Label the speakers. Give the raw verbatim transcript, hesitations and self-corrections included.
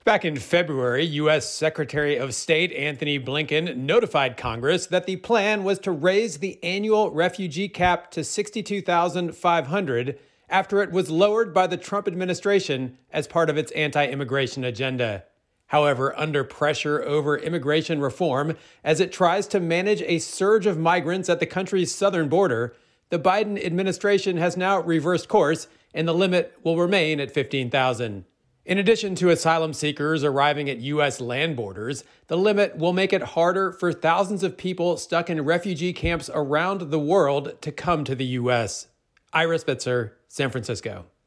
Speaker 1: Back in February, U S Secretary of State Antony Blinken notified Congress that the plan was to raise the annual refugee cap to sixty-two thousand five hundred after it was lowered by the Trump administration as part of its anti-immigration agenda. However, under pressure over immigration reform, as it tries to manage a surge of migrants at the country's southern border, the Biden administration has now reversed course, and the limit will remain at fifteen thousand. In addition to asylum seekers arriving at U S land borders, the limit will make it harder for thousands of people stuck in refugee camps around the world to come to the U S. Ira Spitzer, San Francisco.